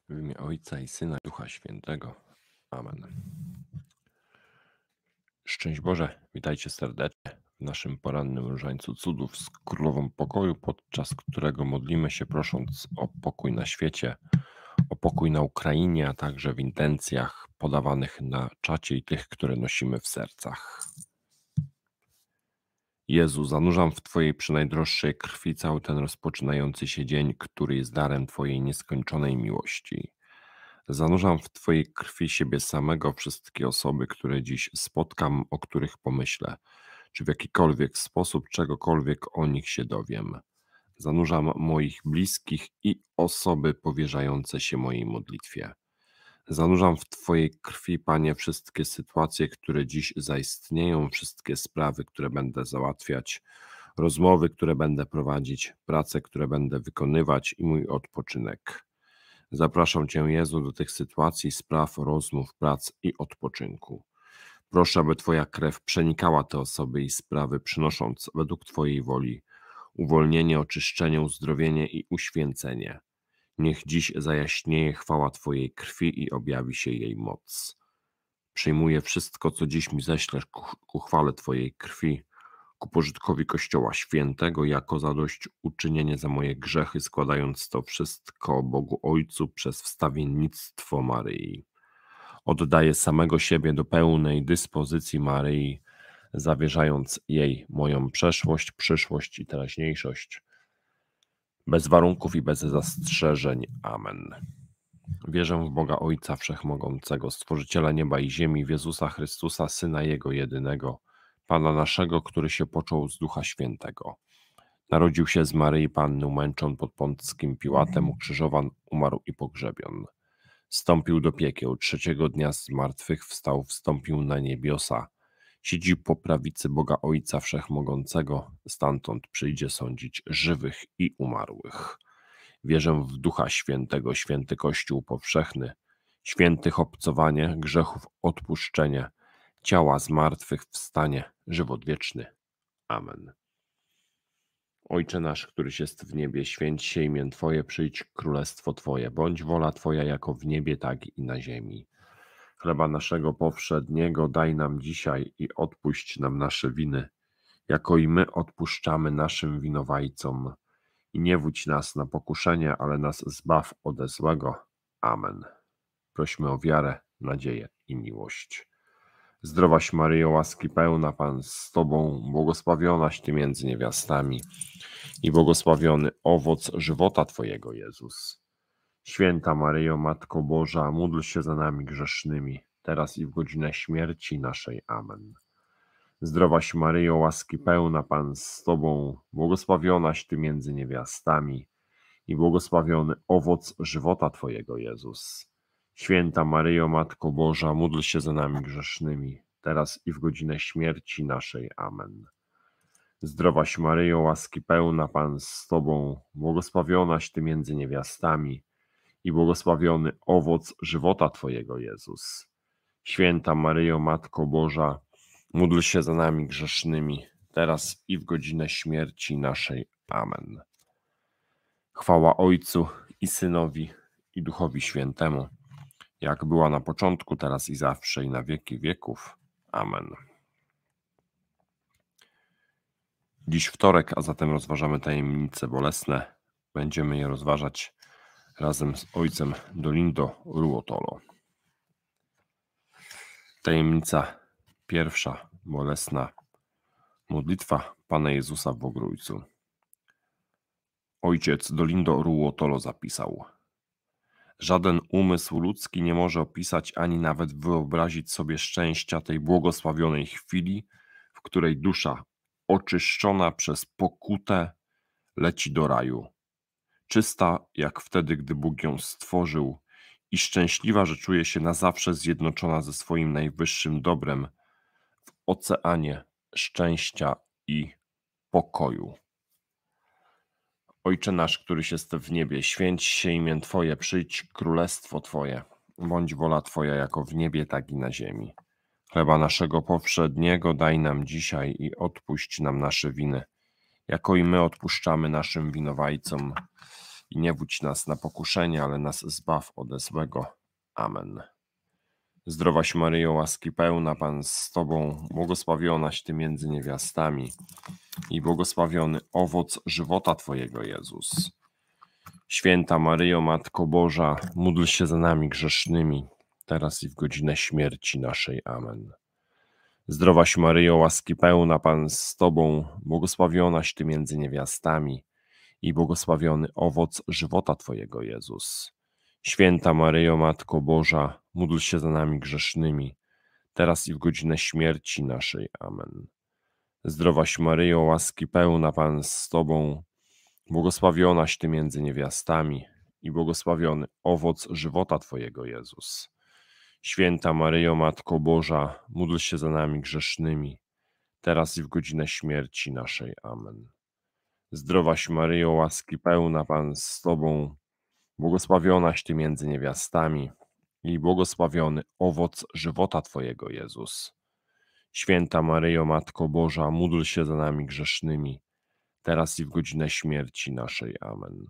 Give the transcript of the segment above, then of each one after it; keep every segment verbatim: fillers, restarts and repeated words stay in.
W imię Ojca i Syna, i Ducha Świętego. Amen. Szczęść Boże, witajcie serdecznie w naszym porannym różańcu cudów z Królową Pokoju, podczas którego modlimy się prosząc o pokój na świecie, o pokój na Ukrainie, a także w intencjach podawanych na czacie i tych, które nosimy w sercach. Jezu, zanurzam w Twojej przynajdroższej krwi cały ten rozpoczynający się dzień, który jest darem Twojej nieskończonej miłości. Zanurzam w Twojej krwi siebie samego, wszystkie osoby, które dziś spotkam, o których pomyślę, czy w jakikolwiek sposób czegokolwiek o nich się dowiem. Zanurzam moich bliskich i osoby powierzające się mojej modlitwie. Zanurzam w Twojej krwi, Panie, wszystkie sytuacje, które dziś zaistnieją, wszystkie sprawy, które będę załatwiać, rozmowy, które będę prowadzić, prace, które będę wykonywać i mój odpoczynek. Zapraszam Cię, Jezu, do tych sytuacji, spraw, rozmów, prac i odpoczynku. Proszę, aby Twoja krew przenikała te osoby i sprawy, przynosząc według Twojej woli uwolnienie, oczyszczenie, uzdrowienie i uświęcenie. Niech dziś zajaśnieje chwała Twojej krwi i objawi się jej moc. Przyjmuję wszystko, co dziś mi ześlesz ku, ku chwale Twojej krwi, ku pożytkowi Kościoła Świętego, jako zadośćuczynienie za moje grzechy, składając to wszystko Bogu Ojcu przez wstawiennictwo Maryi. Oddaję samego siebie do pełnej dyspozycji Maryi, zawierzając jej moją przeszłość, przyszłość i teraźniejszość, bez warunków i bez zastrzeżeń. Amen. Wierzę w Boga Ojca Wszechmogącego, Stworzyciela nieba i ziemi, w Jezusa Chrystusa, Syna Jego jedynego, Pana naszego, który się począł z Ducha Świętego. Narodził się z Maryi Panny, umęczon pod Pąckim Piłatem, ukrzyżowan, umarł i pogrzebion. Wstąpił do piekieł, trzeciego dnia z martwych wstał, wstąpił na niebiosa, siedzi po prawicy Boga Ojca Wszechmogącego, stamtąd przyjdzie sądzić żywych i umarłych. Wierzę w Ducha Świętego, święty Kościół powszechny, świętych obcowanie, grzechów odpuszczenie, ciała zmartwychwstanie, żywot wieczny. Amen. Ojcze nasz, któryś jest w niebie, święć się imię Twoje, przyjdź królestwo Twoje, bądź wola Twoja jako w niebie, tak i na ziemi. Chleba naszego powszedniego daj nam dzisiaj i odpuść nam nasze winy, jako i my odpuszczamy naszym winowajcom. I nie wódź nas na pokuszenie, ale nas zbaw ode złego. Amen. Prośmy o wiarę, nadzieję i miłość. Zdrowaś Maryjo, łaski pełna, Pan z Tobą, błogosławionaś Ty między niewiastami i błogosławiony owoc żywota Twojego, Jezus. Święta Maryjo, Matko Boża, módl się za nami grzesznymi, teraz i w godzinę śmierci naszej. Amen. Zdrowaś Maryjo, łaski pełna, Pan z Tobą, błogosławionaś Ty między niewiastami i błogosławiony owoc żywota Twojego, Jezus. Święta Maryjo, Matko Boża, módl się za nami grzesznymi, teraz i w godzinę śmierci naszej. Amen. Zdrowaś Maryjo, łaski pełna, Pan z Tobą, błogosławionaś Ty między niewiastami i błogosławiony owoc żywota Twojego, Jezus. Święta Maryjo, Matko Boża, módl się za nami grzesznymi, teraz i w godzinę śmierci naszej. Amen. Chwała Ojcu i Synowi i Duchowi Świętemu, jak była na początku, teraz i zawsze, i na wieki wieków. Amen. Dziś wtorek, a zatem rozważamy tajemnice bolesne. Będziemy je rozważać razem z ojcem Dolindo Ruotolo. Tajemnica pierwsza, bolesna. Modlitwa Pana Jezusa w Ogrójcu. Ojciec Dolindo Ruotolo zapisał: żaden umysł ludzki nie może opisać ani nawet wyobrazić sobie szczęścia tej błogosławionej chwili, w której dusza oczyszczona przez pokutę leci do raju, czysta jak wtedy, gdy Bóg ją stworzył, i szczęśliwa, że czuje się na zawsze zjednoczona ze swoim najwyższym dobrem w oceanie szczęścia i pokoju. Ojcze nasz, któryś jest w niebie, święć się imię Twoje, przyjdź królestwo Twoje, bądź wola Twoja jako w niebie, tak i na ziemi. Chleba naszego powszedniego daj nam dzisiaj i odpuść nam nasze winy, jako i my odpuszczamy naszym winowajcom. i nie wódź nas na pokuszenie, ale nas zbaw ode złego. Amen. Zdrowaś Maryjo, łaski pełna, Pan z Tobą, błogosławionaś Ty między niewiastami i błogosławiony owoc żywota Twojego, Jezus. Święta Maryjo, Matko Boża, módl się za nami grzesznymi, teraz i w godzinę śmierci naszej. Amen. Zdrowaś Maryjo, łaski pełna, Pan z Tobą, błogosławionaś Ty między niewiastami i błogosławiony owoc żywota Twojego, Jezus. Święta Maryjo, Matko Boża, módl się za nami grzesznymi, teraz i w godzinę śmierci naszej. Amen. Zdrowaś Maryjo, łaski pełna, Pan z Tobą, błogosławionaś Ty między niewiastami i błogosławiony owoc żywota Twojego, Jezus. Święta Maryjo, Matko Boża, módl się za nami grzesznymi, teraz i w godzinę śmierci naszej. Amen. Zdrowaś Maryjo, łaski pełna, Pan z Tobą, błogosławionaś Ty między niewiastami i błogosławiony owoc żywota Twojego, Jezus. Święta Maryjo, Matko Boża, módl się za nami grzesznymi, teraz i w godzinę śmierci naszej. Amen.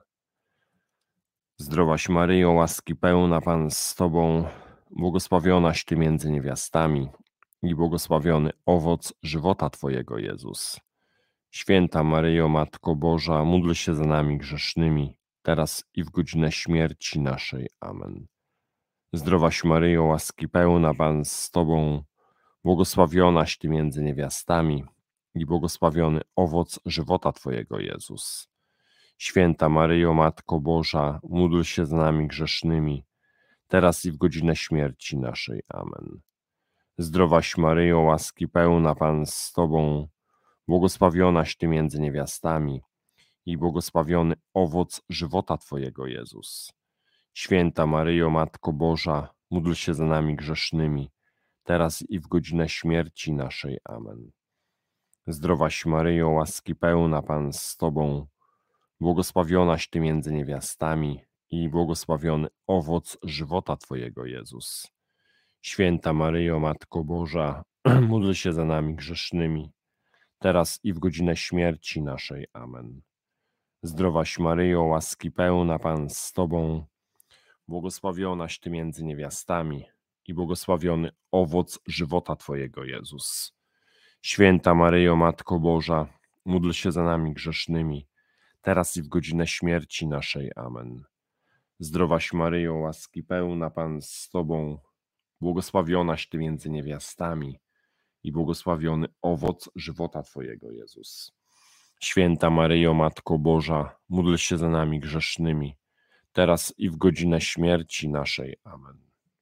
Zdrowaś Maryjo, łaski pełna, Pan z Tobą, błogosławionaś Ty między niewiastami i błogosławiony owoc żywota Twojego, Jezus. Święta Maryjo, Matko Boża, módl się za nami grzesznymi, teraz i w godzinę śmierci naszej. Amen. Zdrowaś Maryjo, łaski pełna, Pan z Tobą, błogosławionaś Ty między niewiastami i błogosławiony owoc żywota Twojego, Jezus. Święta Maryjo, Matko Boża, módl się za nami grzesznymi, teraz i w godzinę śmierci naszej. Amen. Zdrowaś Maryjo, łaski pełna, Pan z Tobą, błogosławionaś Ty między niewiastami i błogosławiony owoc żywota Twojego, Jezus. Święta Maryjo, Matko Boża, módl się za nami grzesznymi, teraz i w godzinę śmierci naszej. Amen. Zdrowaś Maryjo, łaski pełna, Pan z Tobą, błogosławionaś Ty między niewiastami i błogosławiony owoc żywota Twojego, Jezus. Święta Maryjo, Matko Boża, módl się za nami grzesznymi, teraz i w godzinę śmierci naszej. Amen. Zdrowaś Maryjo, łaski pełna, Pan z Tobą, błogosławionaś Ty między niewiastami i błogosławiony owoc żywota Twojego, Jezus. Święta Maryjo, Matko Boża, módl się za nami grzesznymi, teraz i w godzinę śmierci naszej. Amen. Zdrowaś Maryjo, łaski pełna, Pan z Tobą, błogosławionaś Ty między niewiastami i błogosławiony owoc żywota Twojego, Jezus. Święta Maryjo, Matko Boża, módl się za nami grzesznymi, teraz i w godzinę śmierci naszej. Amen.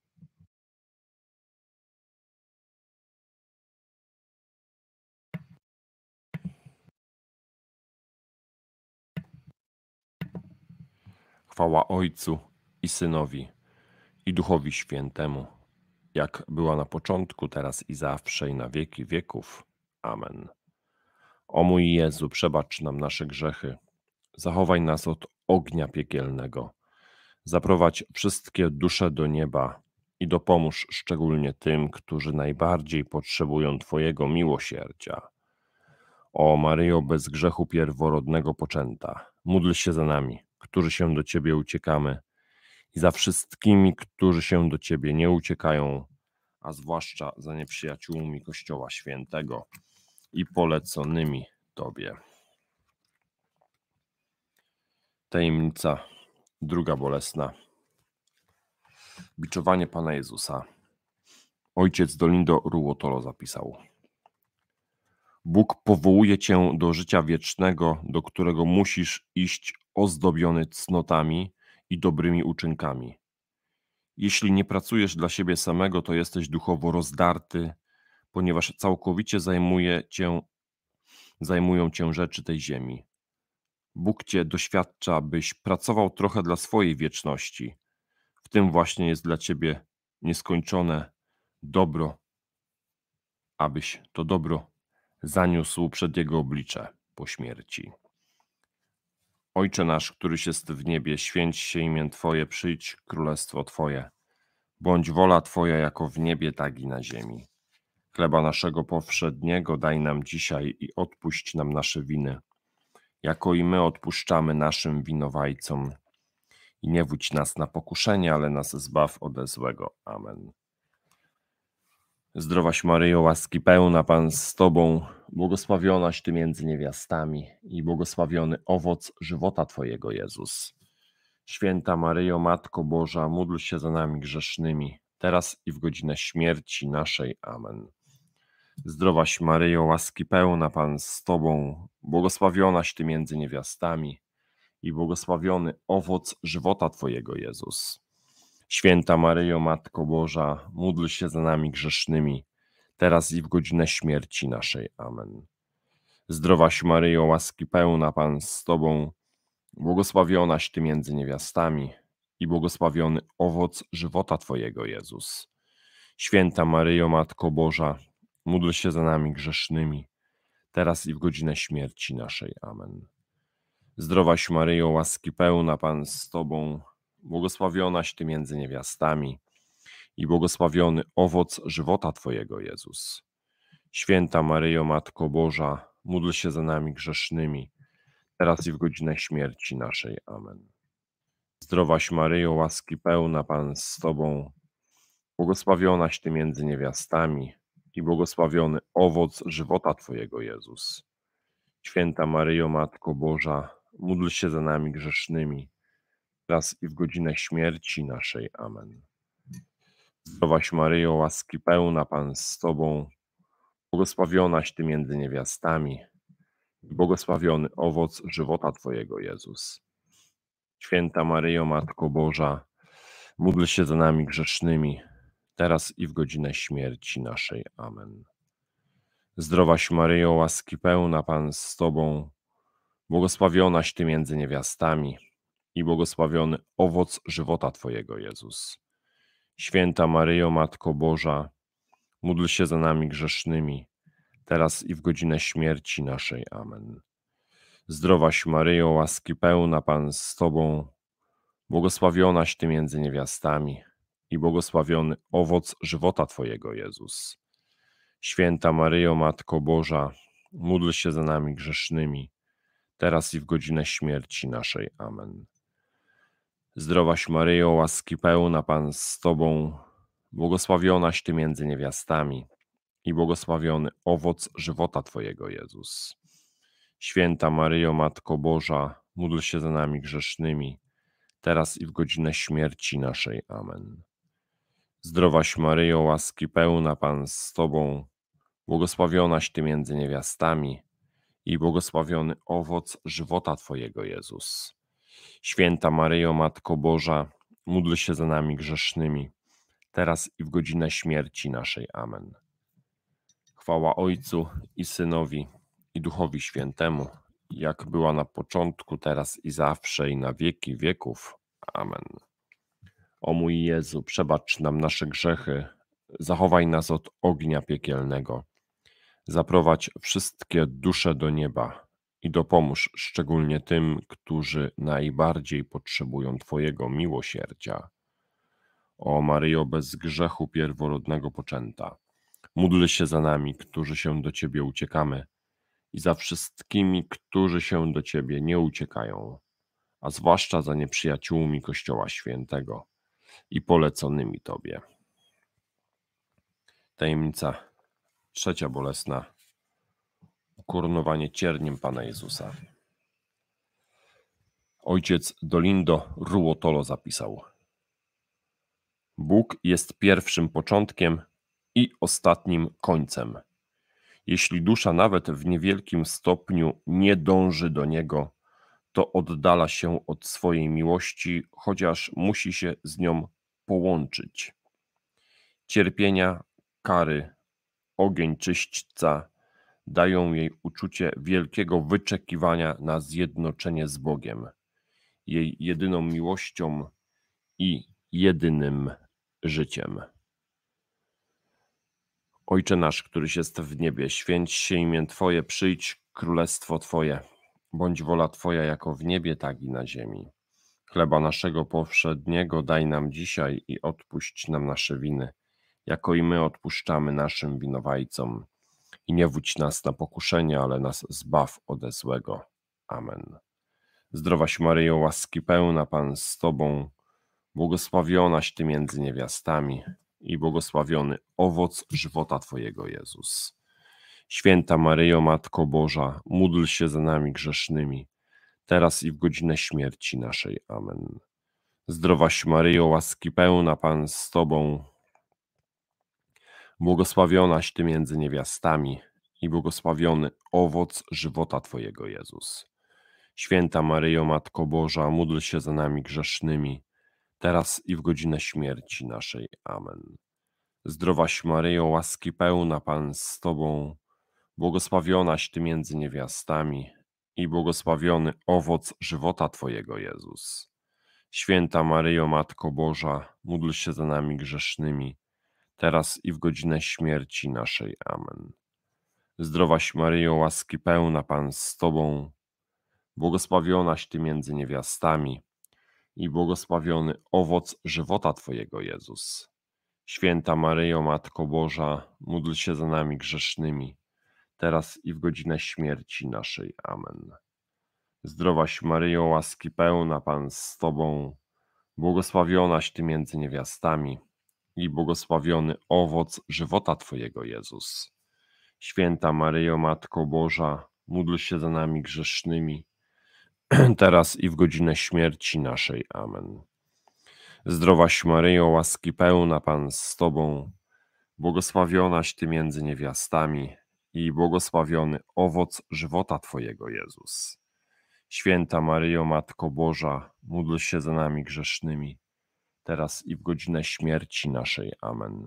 Chwała Ojcu i Synowi, i Duchowi Świętemu, jak była na początku, teraz i zawsze, i na wieki wieków. Amen. O mój Jezu, przebacz nam nasze grzechy, zachowaj nas od ognia piekielnego, zaprowadź wszystkie dusze do nieba i dopomóż szczególnie tym, którzy najbardziej potrzebują Twojego miłosierdzia. O Maryjo, bez grzechu pierworodnego poczęta, módl się za nami, którzy się do Ciebie uciekamy, i za wszystkimi, którzy się do Ciebie nie uciekają, a zwłaszcza za nieprzyjaciółmi Kościoła Świętego i poleconymi Tobie. Tajemnica druga bolesna. Biczowanie Pana Jezusa. Ojciec Dolindo Ruotolo zapisał: Bóg powołuje Cię do życia wiecznego, do którego musisz iść ozdobiony cnotami i dobrymi uczynkami. Jeśli nie pracujesz dla siebie samego, to jesteś duchowo rozdarty, ponieważ całkowicie zajmuje cię, zajmują Cię rzeczy tej ziemi. Bóg Cię doświadcza, byś pracował trochę dla swojej wieczności. W tym właśnie jest dla Ciebie nieskończone dobro, abyś to dobro zaniósł przed Jego oblicze po śmierci. Ojcze nasz, któryś jest w niebie, święć się imię Twoje, przyjdź królestwo Twoje. Bądź wola Twoja jako w niebie, tak i na ziemi. Chleba naszego powszedniego daj nam dzisiaj i odpuść nam nasze winy, jako i my odpuszczamy naszym winowajcom. i nie wódź nas na pokuszenie, ale nas zbaw ode złego. Amen. Zdrowaś Maryjo, łaski pełna, Pan z Tobą, błogosławionaś Ty między niewiastami i błogosławiony owoc żywota Twojego, Jezus. Święta Maryjo, Matko Boża, módl się za nami grzesznymi, teraz i w godzinę śmierci naszej. Amen. Zdrowaś Maryjo, łaski pełna, Pan z Tobą, błogosławionaś Ty między niewiastami i błogosławiony owoc żywota Twojego, Jezus. Święta Maryjo, Matko Boża, módl się za nami grzesznymi, teraz i w godzinę śmierci naszej. Amen. Zdrowaś Maryjo, łaski pełna, Pan z Tobą, błogosławionaś Ty między niewiastami i błogosławiony owoc żywota Twojego, Jezus. Święta Maryjo, Matko Boża, módl się za nami grzesznymi, teraz i w godzinę śmierci naszej. Amen. Zdrowaś Maryjo, łaski pełna, Pan z Tobą, błogosławionaś Ty między niewiastami i błogosławiony owoc żywota Twojego, Jezus. Święta Maryjo, Matko Boża, módl się za nami grzesznymi, teraz i w godzinę śmierci naszej. Amen. Zdrowaś Maryjo, łaski pełna, Pan z Tobą, błogosławionaś Ty między niewiastami i błogosławiony owoc żywota Twojego, Jezus. Święta Maryjo, Matko Boża, módl się za nami grzesznymi, teraz i w godzinę śmierci naszej. Amen. Zdrowaś Maryjo, łaski pełna, Pan z Tobą, błogosławionaś Ty między niewiastami i błogosławiony owoc żywota Twojego, Jezus. Święta Maryjo, Matko Boża, módl się za nami grzesznymi, teraz i w godzinę śmierci naszej. Amen. Zdrowaś Maryjo, łaski pełna, Pan z Tobą, błogosławionaś Ty między niewiastami i błogosławiony owoc żywota Twojego, Jezus. Święta Maryjo, Matko Boża, módl się za nami grzesznymi, teraz i w godzinę śmierci naszej. Amen. Zdrowaś Maryjo, łaski pełna, Pan z Tobą, błogosławionaś Ty między niewiastami i błogosławiony owoc żywota Twojego, Jezus. Święta Maryjo, Matko Boża, módl się za nami grzesznymi, teraz i w godzinę śmierci naszej. Amen. Zdrowaś Maryjo, łaski pełna, Pan z Tobą, błogosławionaś Ty między niewiastami i błogosławiony owoc żywota Twojego, Jezus. Święta Maryjo, Matko Boża, módl się za nami grzesznymi, teraz i w godzinę śmierci naszej. Amen. Zdrowaś Maryjo, łaski pełna, Pan z Tobą, błogosławionaś Ty między niewiastami i błogosławiony owoc żywota Twojego, Jezus. Święta Maryjo, Matko Boża, módl się za nami grzesznymi, teraz i w godzinę śmierci naszej. Amen. Chwała Ojcu i Synowi, i Duchowi Świętemu, jak była na początku, teraz i zawsze, i na wieki wieków. Amen. O mój Jezu, przebacz nam nasze grzechy, zachowaj nas od ognia piekielnego, zaprowadź wszystkie dusze do nieba i dopomóż szczególnie tym, którzy najbardziej potrzebują Twojego miłosierdzia. O Maryjo, bez grzechu pierworodnego poczęta, módl się za nami, którzy się do Ciebie uciekamy, i za wszystkimi, którzy się do Ciebie nie uciekają, a zwłaszcza za nieprzyjaciółmi Kościoła Świętego i poleconymi Tobie. Tajemnica trzecia bolesna. Ukoronowanie cierniem Pana Jezusa. Ojciec Dolindo Ruotolo zapisał: Bóg jest pierwszym początkiem i ostatnim końcem. Jeśli dusza nawet w niewielkim stopniu nie dąży do Niego, to oddala się od swojej miłości, chociaż musi się z nią połączyć. Cierpienia, kary, ogień czyśćca dają jej uczucie wielkiego wyczekiwania na zjednoczenie z Bogiem, jej jedyną miłością i jedynym życiem. Ojcze nasz, któryś jest w niebie, święć się imię Twoje, przyjdź królestwo Twoje, bądź wola Twoja jako w niebie, tak i na ziemi. Chleba naszego powszedniego daj nam dzisiaj i odpuść nam nasze winy, jako i my odpuszczamy naszym winowajcom. I nie wódź nas na pokuszenie, ale nas zbaw ode złego. Amen. Zdrowaś Maryjo, łaski pełna, Pan z Tobą, błogosławionaś Ty między niewiastami i błogosławiony owoc żywota Twojego, Jezus. Święta Maryjo, Matko Boża, módl się za nami grzesznymi, teraz i w godzinę śmierci naszej. Amen. Zdrowaś Maryjo, łaski pełna, Pan z Tobą, błogosławionaś Ty między niewiastami i błogosławiony owoc żywota Twojego, Jezus. Święta Maryjo, Matko Boża, módl się za nami grzesznymi, teraz i w godzinę śmierci naszej. Amen. Zdrowaś Maryjo, łaski pełna, Pan z Tobą, błogosławionaś Ty między niewiastami i błogosławiony owoc żywota Twojego, Jezus. Święta Maryjo, Matko Boża, módl się za nami grzesznymi, teraz i w godzinę śmierci naszej. Amen. Zdrowaś Maryjo, łaski pełna, Pan z Tobą, błogosławionaś Ty między niewiastami i błogosławiony owoc żywota Twojego, Jezus. Święta Maryjo, Matko Boża, módl się za nami grzesznymi, teraz i w godzinę śmierci naszej. Amen. Zdrowaś Maryjo, łaski pełna, Pan z Tobą, błogosławionaś Ty między niewiastami i błogosławiony owoc żywota Twojego, Jezus. Święta Maryjo, Matko Boża, módl się za nami grzesznymi, teraz i w godzinę śmierci naszej. Amen. Zdrowaś Maryjo, łaski pełna, Pan z Tobą, błogosławionaś Ty między niewiastami i błogosławiony owoc żywota Twojego, Jezus. Święta Maryjo, Matko Boża, módl się za nami grzesznymi, teraz i w godzinę śmierci naszej. Amen.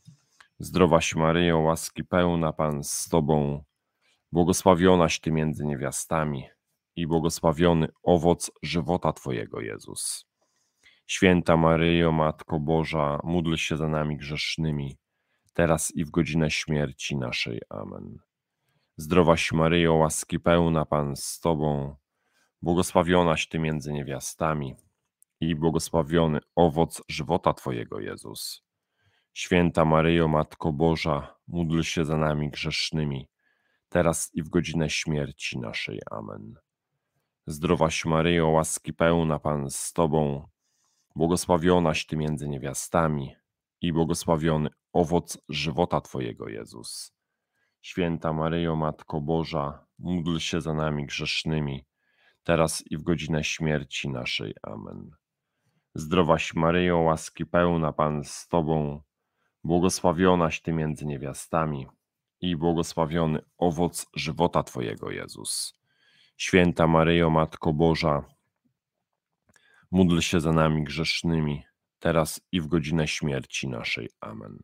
Zdrowaś Maryjo, łaski pełna, Pan z Tobą, błogosławionaś Ty między niewiastami i błogosławiony owoc żywota Twojego, Jezus. Święta Maryjo, Matko Boża, módl się za nami grzesznymi, teraz i w godzinę śmierci naszej. Amen. Zdrowaś Maryjo, łaski pełna, Pan z Tobą, błogosławionaś Ty między niewiastami i błogosławiony owoc żywota Twojego, Jezus. Święta Maryjo, Matko Boża, módl się za nami grzesznymi, teraz i w godzinę śmierci naszej. Amen. Zdrowaś Maryjo, łaski pełna, Pan z Tobą, błogosławionaś Ty między niewiastami i błogosławiony owoc żywota Twojego, Jezus. Święta Maryjo, Matko Boża, módl się za nami grzesznymi, teraz i w godzinę śmierci naszej. Amen. Zdrowaś Maryjo, łaski pełna, Pan z Tobą, błogosławionaś Ty między niewiastami i błogosławiony owoc żywota Twojego, Jezus. Święta Maryjo, Matko Boża, módl się za nami grzesznymi, teraz i w godzinę śmierci naszej. Amen.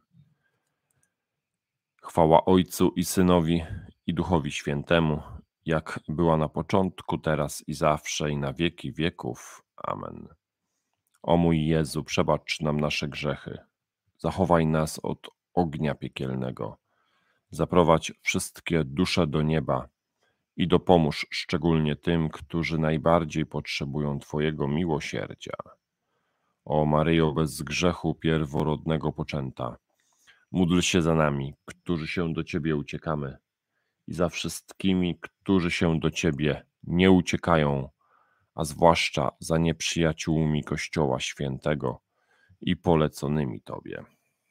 Chwała Ojcu i Synowi i Duchowi Świętemu, jak była na początku, teraz i zawsze, i na wieki wieków. Amen. O mój Jezu, przebacz nam nasze grzechy, zachowaj nas od ognia piekielnego, zaprowadź wszystkie dusze do nieba i dopomóż szczególnie tym, którzy najbardziej potrzebują Twojego miłosierdzia. O Maryjo, bez grzechu pierworodnego poczęta, módl się za nami, którzy się do Ciebie uciekamy, i za wszystkimi, którzy się do Ciebie nie uciekają, a zwłaszcza za nieprzyjaciółmi Kościoła Świętego i poleconymi Tobie.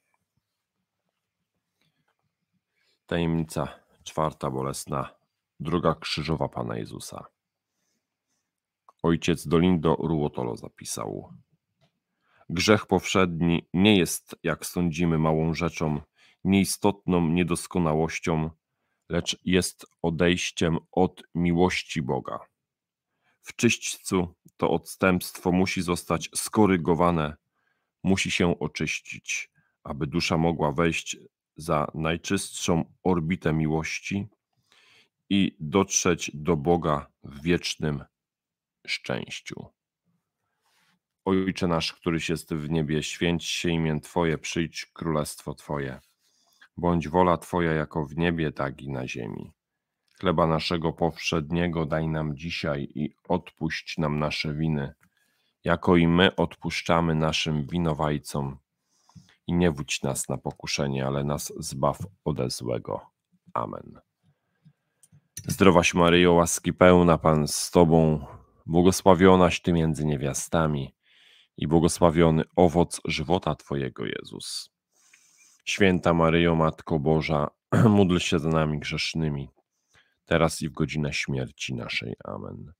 Tajemnica czwarta bolesna, droga krzyżowa Pana Jezusa. Ojciec Dolindo Ruotolo zapisał: grzech powszedni nie jest, jak sądzimy, małą rzeczą, nieistotną niedoskonałością, lecz jest odejściem od miłości Boga. W czyśćcu to odstępstwo musi zostać skorygowane, musi się oczyścić, aby dusza mogła wejść za najczystszą orbitę miłości i dotrzeć do Boga w wiecznym szczęściu. Ojcze nasz, któryś jest w niebie, święć się imię Twoje, przyjdź królestwo Twoje. Bądź wola Twoja jako w niebie, tak i na ziemi. Chleba naszego powszedniego daj nam dzisiaj i odpuść nam nasze winy, jako i my odpuszczamy naszym winowajcom. I nie wódź nas na pokuszenie, ale nas zbaw ode złego. Amen. Zdrowaś Maryjo, łaski pełna, Pan z Tobą, błogosławionaś Ty między niewiastami i błogosławiony owoc żywota Twojego, Jezus. Święta Maryjo, Matko Boża, módl się za nami grzesznymi, teraz i w godzinę śmierci naszej. Amen.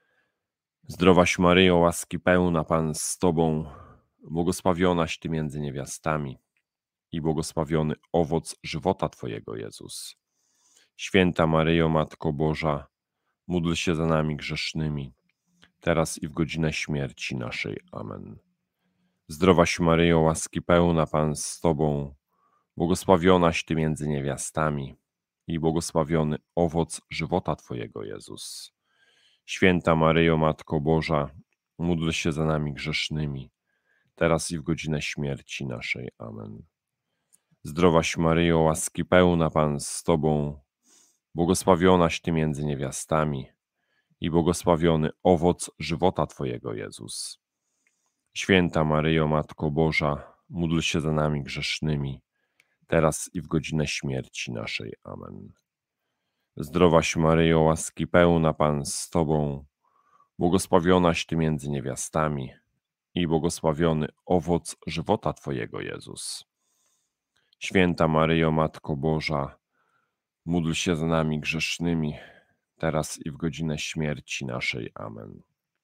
Zdrowaś Maryjo, łaski pełna, Pan z Tobą, błogosławionaś Ty między niewiastami i błogosławiony owoc żywota Twojego, Jezus. Święta Maryjo, Matko Boża, módl się za nami grzesznymi, teraz i w godzinę śmierci naszej. Amen. Zdrowaś Maryjo, łaski pełna, Pan z Tobą, błogosławionaś Ty między niewiastami i błogosławiony owoc żywota Twojego, Jezus. Święta Maryjo, Matko Boża, módl się za nami grzesznymi, teraz i w godzinę śmierci naszej. Amen. Zdrowaś Maryjo, łaski pełna, Pan z Tobą, błogosławionaś Ty między niewiastami i błogosławiony owoc żywota Twojego, Jezus. Święta Maryjo, Matko Boża, módl się za nami grzesznymi, teraz i w godzinę śmierci naszej. Amen. Zdrowaś Maryjo, łaski pełna, Pan z Tobą, błogosławionaś Ty między niewiastami i błogosławiony owoc żywota Twojego, Jezus. Święta Maryjo, Matko Boża, módl się za nami grzesznymi, teraz i w godzinę śmierci naszej. Amen.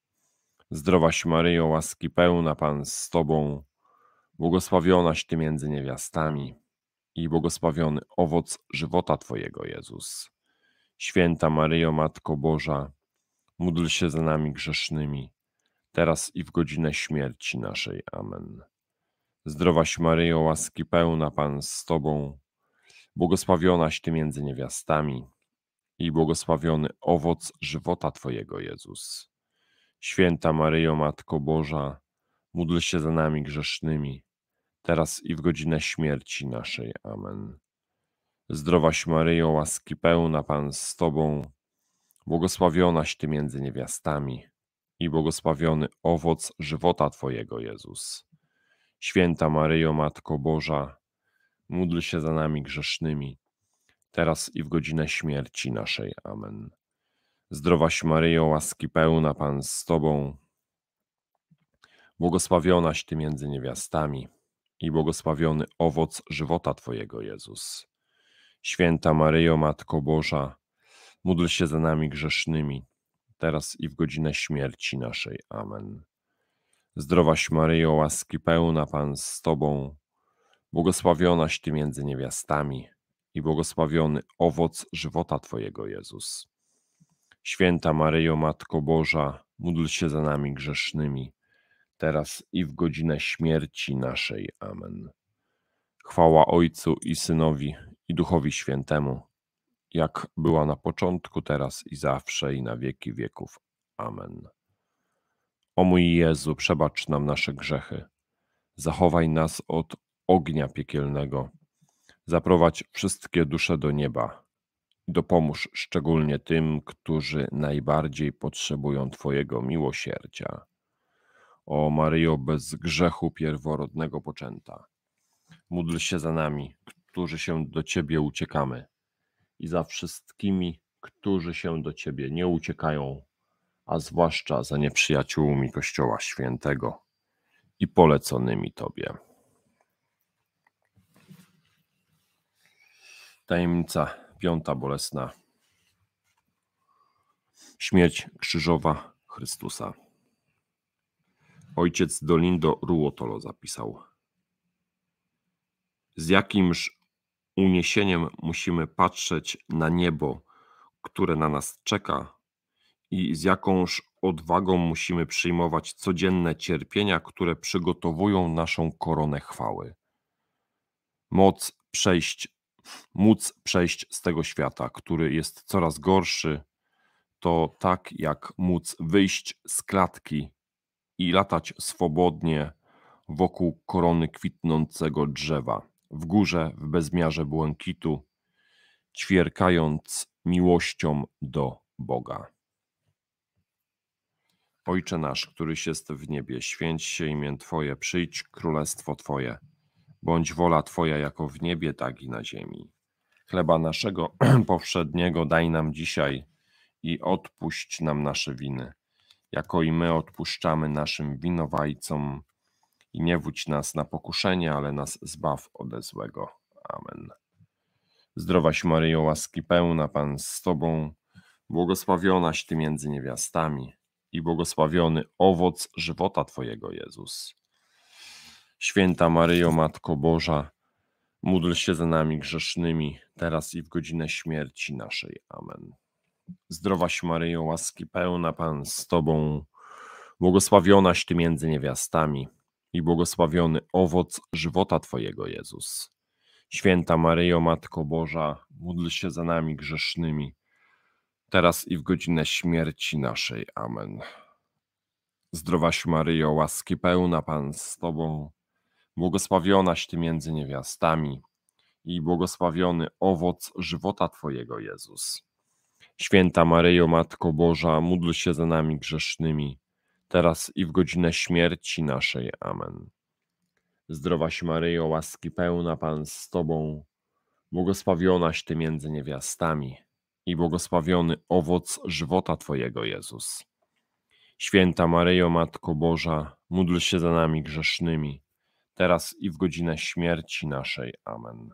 Zdrowaś Maryjo, łaski pełna, Pan z Tobą, błogosławionaś Ty między niewiastami i błogosławiony owoc żywota Twojego, Jezus. Święta Maryjo, Matko Boża, módl się za nami grzesznymi, teraz i w godzinę śmierci naszej. Amen. Zdrowaś Maryjo, łaski pełna, Pan z Tobą, błogosławionaś Ty między niewiastami i błogosławiony owoc żywota Twojego, Jezus. Święta Maryjo, Matko Boża, módl się za nami grzesznymi, teraz i w godzinę śmierci naszej. Amen. Zdrowaś Maryjo, łaski pełna, Pan z Tobą, błogosławionaś Ty między niewiastami i błogosławiony owoc żywota Twojego, Jezus. Święta Maryjo, Matko Boża, módl się za nami grzesznymi, teraz i w godzinę śmierci naszej. Amen. Zdrowaś Maryjo, łaski pełna, Pan z Tobą, błogosławionaś Ty między niewiastami i błogosławiony owoc żywota Twojego, Jezus. Święta Maryjo, Matko Boża, módl się za nami grzesznymi, teraz i w godzinę śmierci naszej. Amen. Zdrowaś Maryjo, łaski pełna, Pan z Tobą, błogosławionaś Ty między niewiastami i błogosławiony owoc żywota Twojego, Jezus. Święta Maryjo, Matko Boża, módl się za nami grzesznymi, teraz i w godzinę śmierci naszej. Amen. Chwała Ojcu i Synowi i Duchowi Świętemu, jak była na początku, teraz i zawsze, i na wieki wieków. Amen. O mój Jezu, przebacz nam nasze grzechy, zachowaj nas od ognia piekielnego, zaprowadź wszystkie dusze do nieba i dopomóż szczególnie tym, którzy najbardziej potrzebują Twojego miłosierdzia. O Maryjo, bez grzechu pierworodnego poczęta, módl się za nami, którzy się do Ciebie uciekamy, i za wszystkimi, którzy się do Ciebie nie uciekają, a zwłaszcza za nieprzyjaciółmi Kościoła Świętego i poleconymi Tobie. Tajemnica piąta bolesna. Śmierć krzyżowa Chrystusa. Ojciec Dolindo Ruotolo zapisał: z jakimż uniesieniem musimy patrzeć na niebo, które na nas czeka, i z jakąż odwagą musimy przyjmować codzienne cierpienia, które przygotowują naszą koronę chwały. Moc przejść, móc przejść z tego świata, który jest coraz gorszy, to tak jak móc wyjść z klatki i latać swobodnie wokół korony kwitnącego drzewa, w górze w bezmiarze błękitu, ćwierkając miłością do Boga. Ojcze nasz, któryś jest w niebie, święć się imię Twoje, przyjdź królestwo Twoje, bądź wola Twoja jako w niebie, tak i na ziemi. Chleba naszego powszedniego daj nam dzisiaj i odpuść nam nasze winy, jako i my odpuszczamy naszym winowajcom. I nie wódź nas na pokuszenie, ale nas zbaw ode złego. Amen. Zdrowaś Maryjo, łaski pełna, Pan z Tobą, błogosławionaś Ty między niewiastami i błogosławiony owoc żywota Twojego, Jezus. Święta Maryjo, Matko Boża, módl się za nami grzesznymi, teraz i w godzinę śmierci naszej. Amen. Zdrowaś Maryjo, łaski pełna, Pan z Tobą, błogosławionaś Ty między niewiastami i błogosławiony owoc żywota Twojego, Jezus. Święta Maryjo, Matko Boża, módl się za nami grzesznymi, teraz i w godzinę śmierci naszej. Amen. Zdrowaś Maryjo, łaski pełna, Pan z Tobą, błogosławionaś Ty między niewiastami i błogosławiony owoc żywota Twojego, Jezus. Święta Maryjo, Matko Boża, módl się za nami grzesznymi, teraz i w godzinę śmierci naszej. Amen. Zdrowaś Maryjo, łaski pełna, Pan z Tobą, błogosławionaś Ty między niewiastami i błogosławiony owoc żywota Twojego, Jezus. Święta Maryjo, Matko Boża, módl się za nami grzesznymi, teraz i w godzinę śmierci naszej. Amen.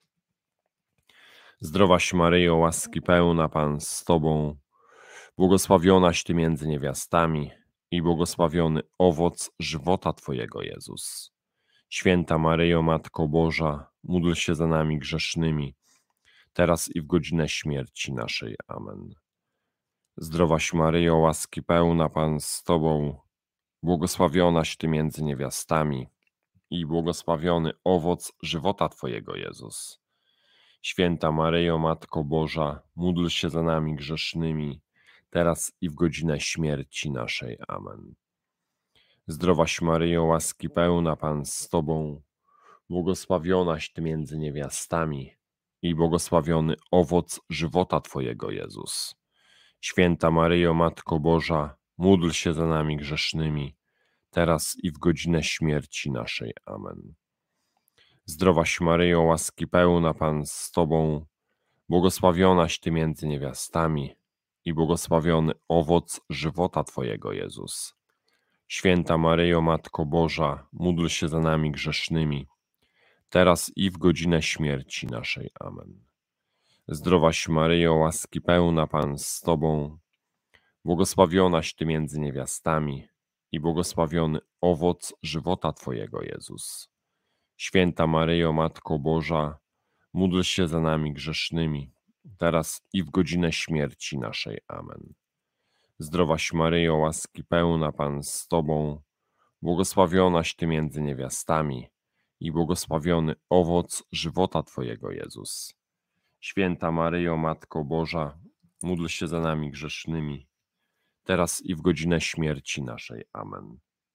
Zdrowaś Maryjo, łaski pełna, Pan z Tobą, błogosławionaś Ty między niewiastami i błogosławiony owoc żywota Twojego, Jezus. Święta Maryjo, Matko Boża, módl się za nami grzesznymi, teraz i w godzinę śmierci naszej. Amen. Zdrowaś Maryjo, łaski pełna, Pan z Tobą, błogosławionaś Ty między niewiastami i błogosławiony owoc żywota Twojego, Jezus. Święta Maryjo, Matko Boża, módl się za nami grzesznymi, teraz i w godzinę śmierci naszej. Amen. Zdrowaś Maryjo, łaski pełna, Pan z Tobą, błogosławionaś Ty między niewiastami i błogosławiony owoc żywota Twojego, Jezus. Święta Maryjo, Matko Boża, módl się za nami grzesznymi, teraz i w godzinę śmierci naszej. Amen. Zdrowaś Maryjo, łaski pełna, Pan z Tobą, błogosławionaś Ty między niewiastami i błogosławiony owoc żywota Twojego, Jezus. Święta Maryjo, Matko Boża, módl się za nami grzesznymi, teraz i w godzinę śmierci naszej. Amen. Zdrowaś Maryjo, łaski pełna, Pan z Tobą, błogosławionaś Ty między niewiastami i błogosławiony owoc żywota Twojego, Jezus. Święta Maryjo, Matko Boża, módl się za nami grzesznymi, teraz i w godzinę śmierci naszej. Amen. Zdrowaś Maryjo, łaski pełna, Pan z Tobą, błogosławionaś Ty między niewiastami i błogosławiony owoc żywota Twojego, Jezus. Święta Maryjo, Matko Boża, módl się za nami grzesznymi, teraz i w godzinę śmierci naszej. Amen.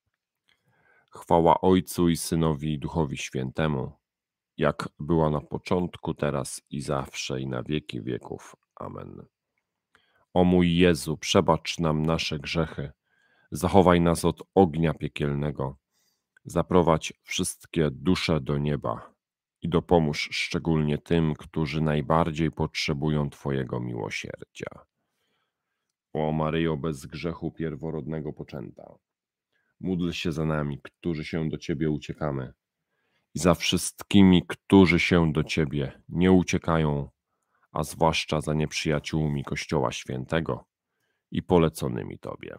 Chwała Ojcu i Synowi i Duchowi Świętemu, jak była na początku, teraz i zawsze i na wieki wieków. Amen. O mój Jezu, przebacz nam nasze grzechy, zachowaj nas od ognia piekielnego, zaprowadź wszystkie dusze do nieba i dopomóż szczególnie tym, którzy najbardziej potrzebują Twojego miłosierdzia. O Maryjo, bez grzechu pierworodnego poczęta, módl się za nami, którzy się do Ciebie uciekamy, i za wszystkimi, którzy się do Ciebie nie uciekają, a zwłaszcza za nieprzyjaciółmi Kościoła Świętego i poleconymi Tobie.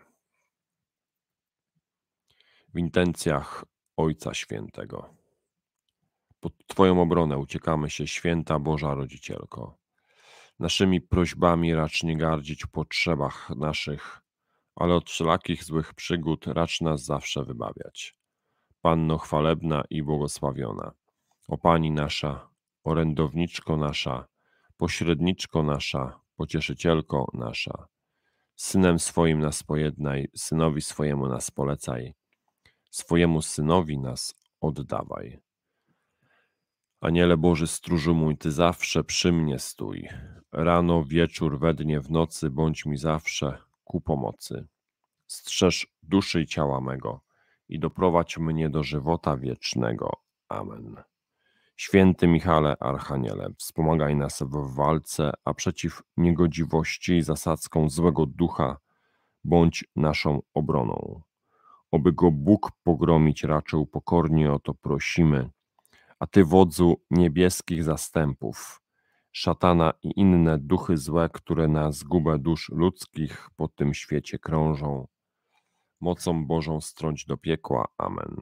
W intencjach Ojca Świętego. Pod Twoją obronę uciekamy się, Święta Boża Rodzicielko. Naszymi prośbami racz nie gardzić w potrzebach naszych, ale od wszelakich złych przygód racz nas zawsze wybawiać. Panno chwalebna i błogosławiona, o Pani nasza, orędowniczko nasza, pośredniczko nasza, pocieszycielko nasza, Synem swoim nas pojednaj, Synowi swojemu nas polecaj, swojemu Synowi nas oddawaj. Aniele Boży, stróżu mój, Ty zawsze przy mnie stój, rano, wieczór, we dnie, w nocy, bądź mi zawsze ku pomocy. Strzeż duszy i ciała mego i doprowadź mnie do żywota wiecznego. Amen. Święty Michale, Archaniele, wspomagaj nas w walce, a przeciw niegodziwości i zasadzkom złego ducha bądź naszą obroną. Oby go Bóg pogromić raczył, pokornie o to prosimy. A Ty, wodzu niebieskich zastępów, szatana i inne duchy złe, które na zgubę dusz ludzkich po tym świecie krążą, mocą Bożą strąć do piekła. Amen.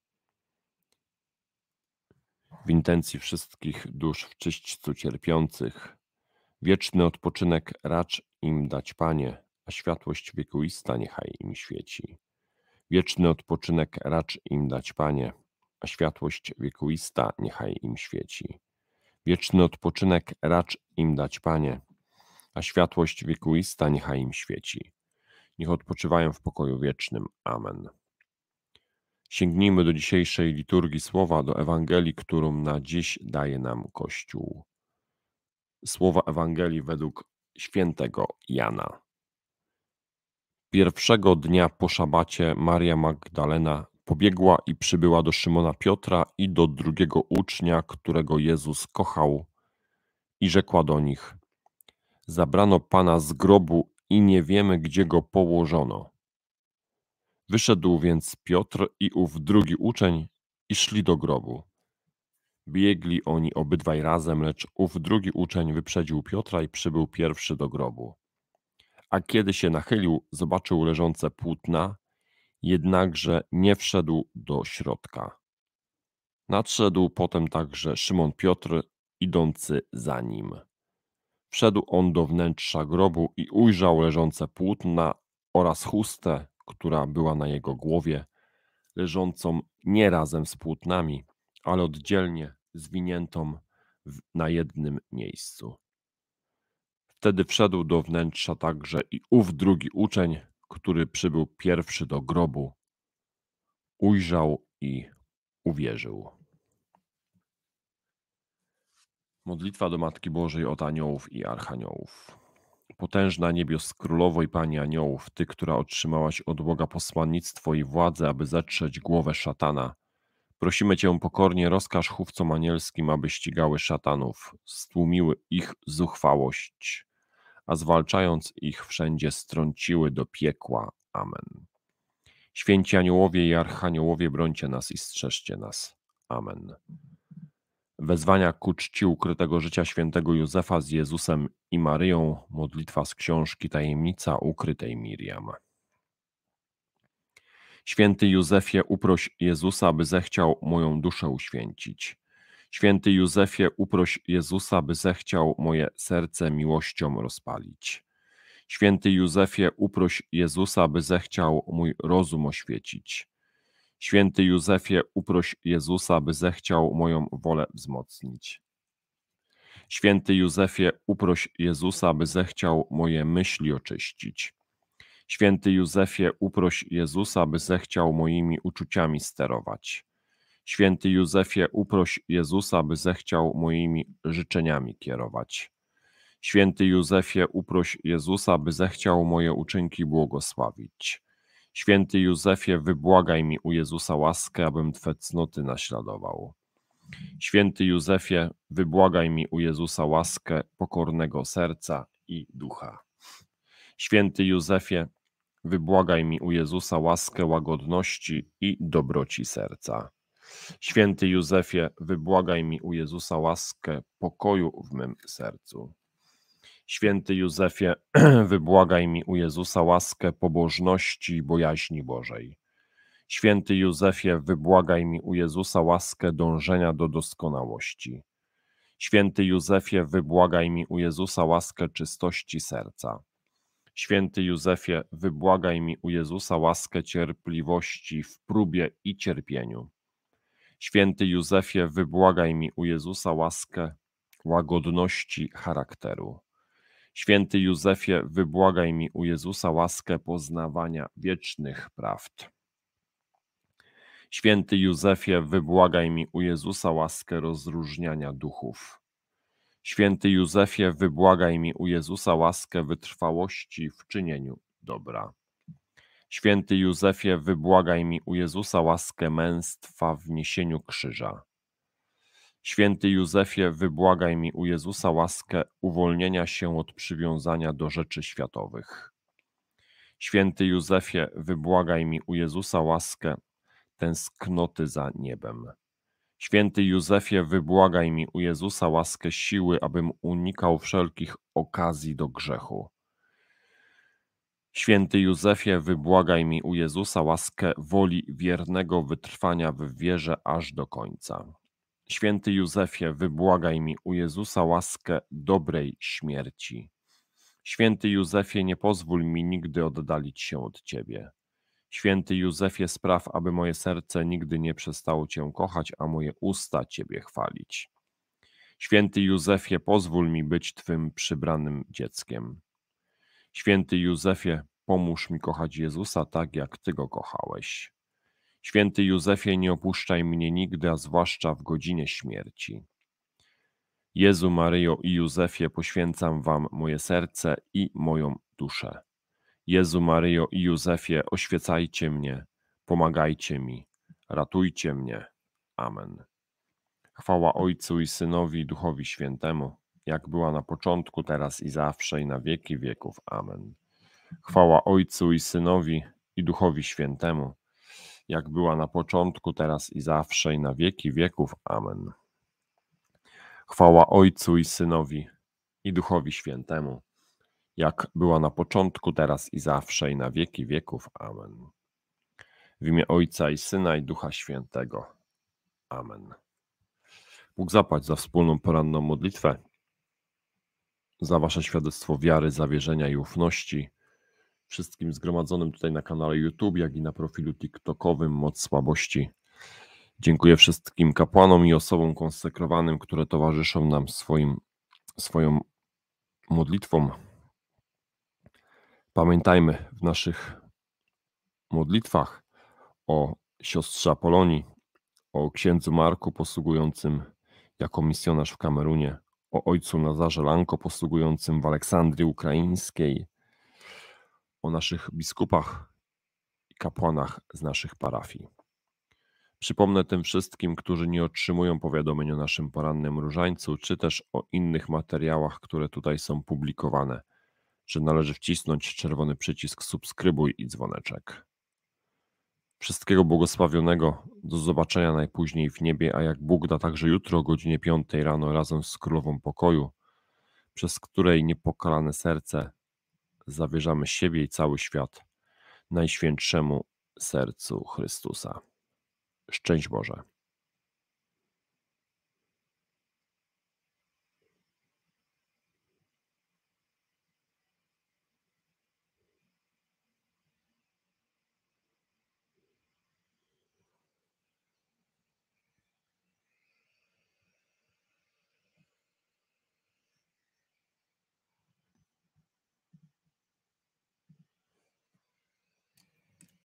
W intencji wszystkich dusz w czyśćcu cierpiących, wieczny odpoczynek racz im dać, Panie, a światłość wiekuista niechaj im świeci. Wieczny odpoczynek racz im dać, Panie, a światłość wiekuista niechaj im świeci. Wieczny odpoczynek racz im dać, Panie, a światłość wiekuista niechaj im świeci. Niech odpoczywają w pokoju wiecznym. Amen. Sięgnijmy do dzisiejszej liturgii słowa, do Ewangelii, którą na dziś daje nam Kościół. Słowa Ewangelii według świętego Jana. Pierwszego dnia po szabacie Maria Magdalena pobiegła i przybyła do Szymona Piotra i do drugiego ucznia, którego Jezus kochał, i rzekła do nich: zabrano Pana z grobu i nie wiemy, gdzie go położono. Wyszedł więc Piotr i ów drugi uczeń i szli do grobu. Biegli oni obydwaj razem, lecz ów drugi uczeń wyprzedził Piotra i przybył pierwszy do grobu. A kiedy się nachylił, zobaczył leżące płótna, jednakże nie wszedł do środka. Nadszedł potem także Szymon Piotr, idący za nim. Wszedł on do wnętrza grobu i ujrzał leżące płótna oraz chustę, która była na jego głowie, leżącą nie razem z płótnami, ale oddzielnie, zwiniętą w, na jednym miejscu. Wtedy wszedł do wnętrza także i ów drugi uczeń, który przybył pierwszy do grobu, ujrzał i uwierzył. Modlitwa do Matki Bożej od aniołów i archaniołów. Potężna niebios królowo i Pani aniołów, Ty, która otrzymałaś od Boga posłannictwo i władzę, aby zetrzeć głowę szatana, prosimy Cię pokornie, rozkaż chówcom anielskim, aby ścigały szatanów, stłumiły ich zuchwałość, a zwalczając ich wszędzie strąciły do piekła. Amen. Święci aniołowie i archaniołowie, brońcie nas i strzeżcie nas. Amen. Wezwania ku czci ukrytego życia świętego Józefa z Jezusem i Maryją, modlitwa z książki Tajemnica ukrytej Miriam. Święty Józefie, uproś Jezusa, by zechciał moją duszę uświęcić. Święty Józefie, uproś Jezusa, by zechciał moje serce miłością rozpalić. Święty Józefie, uproś Jezusa, by zechciał mój rozum oświecić. Święty Józefie, uproś Jezusa, by zechciał moją wolę wzmocnić. Święty Józefie, uproś Jezusa, by zechciał moje myśli oczyścić. Święty Józefie, uproś Jezusa, by zechciał moimi uczuciami sterować. Święty Józefie, uproś Jezusa, by zechciał moimi życzeniami kierować. Święty Józefie, uproś Jezusa, by zechciał moje uczynki błogosławić. Święty Józefie, wybłagaj mi u Jezusa łaskę, abym Twe cnoty naśladował. Święty Józefie, wybłagaj mi u Jezusa łaskę pokornego serca i ducha. Święty Józefie, wybłagaj mi u Jezusa łaskę łagodności i dobroci serca. Święty Józefie, wybłagaj mi u Jezusa łaskę pokoju w mym sercu. Święty Józefie, wybłagaj mi u Jezusa łaskę pobożności i bojaźni Bożej. Święty Józefie, wybłagaj mi u Jezusa łaskę dążenia do doskonałości. Święty Józefie, wybłagaj mi u Jezusa łaskę czystości serca. Święty Józefie, wybłagaj mi u Jezusa łaskę cierpliwości w próbie i cierpieniu. Święty Józefie, wybłagaj mi u Jezusa łaskę łagodności charakteru. Święty Józefie, wybłagaj mi u Jezusa łaskę poznawania wiecznych prawd. Święty Józefie, wybłagaj mi u Jezusa łaskę rozróżniania duchów. Święty Józefie, wybłagaj mi u Jezusa łaskę wytrwałości w czynieniu dobra. Święty Józefie, wybłagaj mi u Jezusa łaskę męstwa w niesieniu krzyża. Święty Józefie, wybłagaj mi u Jezusa łaskę uwolnienia się od przywiązania do rzeczy światowych. Święty Józefie, wybłagaj mi u Jezusa łaskę tęsknoty za niebem. Święty Józefie, wybłagaj mi u Jezusa łaskę siły, abym unikał wszelkich okazji do grzechu. Święty Józefie, wybłagaj mi u Jezusa łaskę woli wiernego wytrwania w wierze aż do końca. Święty Józefie, wybłagaj mi u Jezusa łaskę dobrej śmierci. Święty Józefie, nie pozwól mi nigdy oddalić się od Ciebie. Święty Józefie, spraw, aby moje serce nigdy nie przestało Cię kochać, a moje usta Ciebie chwalić. Święty Józefie, pozwól mi być Twym przybranym dzieckiem. Święty Józefie, pomóż mi kochać Jezusa tak, jak Ty Go kochałeś. Święty Józefie, nie opuszczaj mnie nigdy, a zwłaszcza w godzinie śmierci. Jezu, Maryjo i Józefie, poświęcam Wam moje serce i moją duszę. Jezu, Maryjo i Józefie, oświecajcie mnie, pomagajcie mi, ratujcie mnie. Amen. Chwała Ojcu i Synowi i Duchowi Świętemu, jak była na początku, teraz i zawsze, i na wieki wieków. Amen. Chwała Ojcu i Synowi i Duchowi Świętemu, jak była na początku, teraz i zawsze, i na wieki wieków. Amen. Chwała Ojcu i Synowi i Duchowi Świętemu, jak była na początku, teraz i zawsze, i na wieki wieków. Amen. W imię Ojca i Syna i Ducha Świętego. Amen. Bóg zapłać za wspólną poranną modlitwę, za Wasze świadectwo wiary, zawierzenia i ufności, wszystkim zgromadzonym tutaj na kanale YouTube, jak i na profilu TikTokowym Moc Słabości. Dziękuję wszystkim kapłanom i osobom konsekrowanym, które towarzyszą nam swoim, swoją modlitwą. Pamiętajmy w naszych modlitwach o siostrze Apolonii, o księdzu Marku posługującym jako misjonarz w Kamerunie, o ojcu Nazarze Lanko posługującym w Aleksandrii Ukraińskiej, o naszych biskupach i kapłanach z naszych parafii. Przypomnę tym wszystkim, którzy nie otrzymują powiadomień o naszym porannym różańcu, czy też o innych materiałach, które tutaj są publikowane, że należy wcisnąć czerwony przycisk subskrybuj i dzwoneczek. Wszystkiego błogosławionego, do zobaczenia najpóźniej w niebie, a jak Bóg da, także jutro o godzinie piątej rano razem z Królową Pokoju, przez której niepokalane serce zawierzamy siebie i cały świat Najświętszemu Sercu Chrystusa. Szczęść Boże.